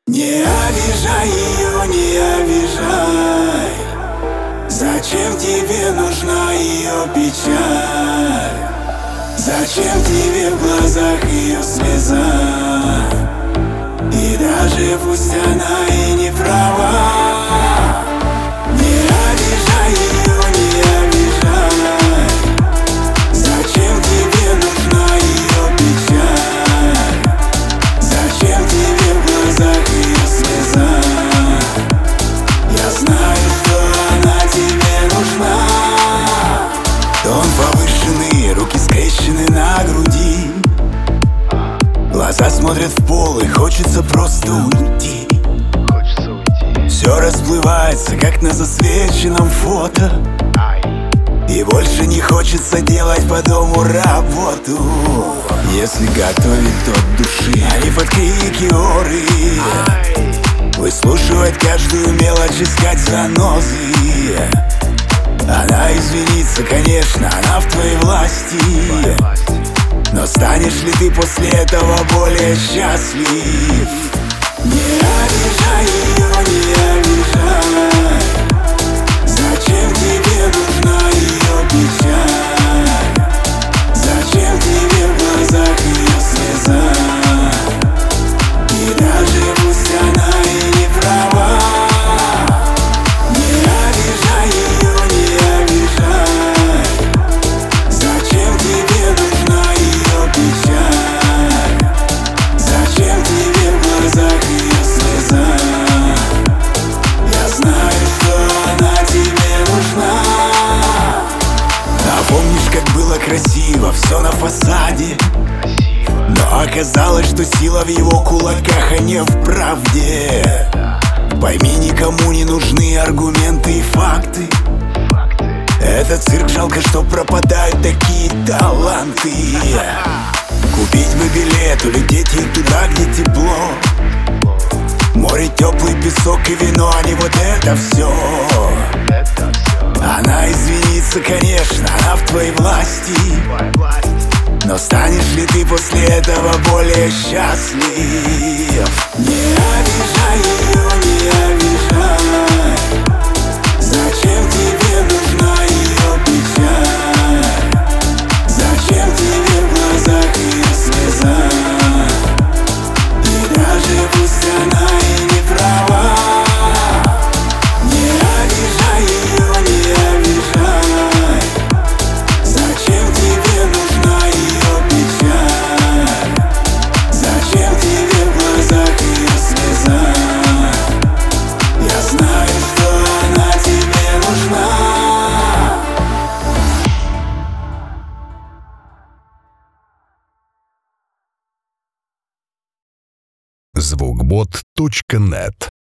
Не обижай ее, не обижай. Зачем тебе нужна ее печаль? Зачем тебе в глазах ее слеза? И даже пусть она и не права, не обижай ее, не обижай. Зачем тебе нужна ее печаль? Зачем тебе в глазах ее слеза? Я знаю, что она тебе нужна. Тон повышенный, руки скрещены на груди, глаза смотрят в пол и хочется просто уйти. Все расплывается, как на засвеченном фото, и больше не хочется делать по дому работу. Если готовить от души, а не под крики оры, выслушивать каждую мелочь, искать занозы. Она извинится, конечно, она в твоей власти, но станешь ли ты после этого более счастлив? Не обижай ее, не обижай. Зачем тебе нужна ее печаль? Зачем тебе в глазах ее слеза? И даже пусть она и не права, не обижай ее, не обижай. Зачем тебе нужна ее печаль? Зачем тебе в глазах ее слеза? Я знаю, что она тебе нужна. А помнишь, как было красиво все на фасаде? Но оказалось, что сила в его кулаках, а не в правде. Пойми, никому не нужны аргументы и факты. Этот цирк, жалко, что пропадают такие таланты. Купить бы билет, улететь ей туда, где тепло. Море, теплый песок и вино, а не вот это все. Она извинится, конечно, она в твоей власти, но станешь ли ты после этого более счастлив? Не обижай ее, не обижай. Зачем тебе нужна ее печаль? Зачем тебе в глазах ее слеза? И даже пусть она и не права, не обижай ее, не обижай. Зачем тебе нужна ее печаль? Зачем тебе в глазах ее слеза? Я знаю, что она тебе нужна. Звукбот.нет